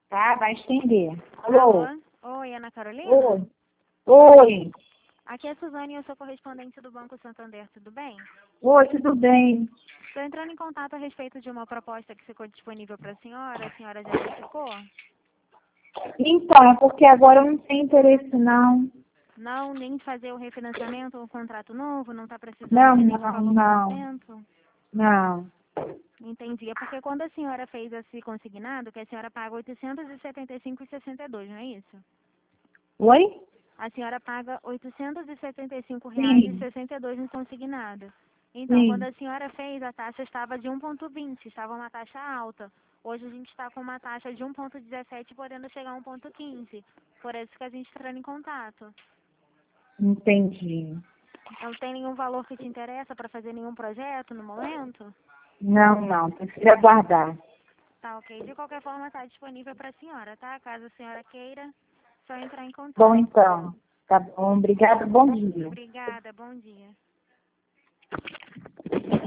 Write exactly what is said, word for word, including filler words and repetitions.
Tá? Vai estender. Alô? Alô? Oi, Ana Carolina? Oi. Oi. Aqui é a Suzane, eu sou correspondente do Banco Santander, tudo bem? Oi, tudo bem? Estou entrando em contato a respeito de uma proposta que ficou disponível para a senhora. A senhora já verificou? Então, é porque agora eu não tenho interesse, não. Não, nem fazer o refinanciamento ou o contrato novo? Não está precisando Não, de nenhum não, valor não. momento? Não. Entendi. É porque quando a senhora fez esse consignado, que a senhora paga oitocentos e setenta e cinco reais e sessenta e dois centavos, não é isso? Oi? A senhora paga oitocentos e setenta e cinco reais e Sim, sessenta e dois centavos no consignado. Então, quando sim. a senhora fez, a taxa estava de um vírgula vinte, estava uma taxa alta. Hoje a gente está com uma taxa de um vírgula dezessete, podendo chegar a um vírgula quinze. Por isso que a gente está entrando em contato. Entendi. Não tem nenhum valor que te interessa para fazer nenhum projeto no momento? Não, não. Preciso aguardar. Tá, ok. De qualquer forma, está disponível para a senhora, tá? Caso a senhora queira, só entrar em Bom, contato. então. Tá bom. Obrigada. Bom dia. Obrigada, bom dia.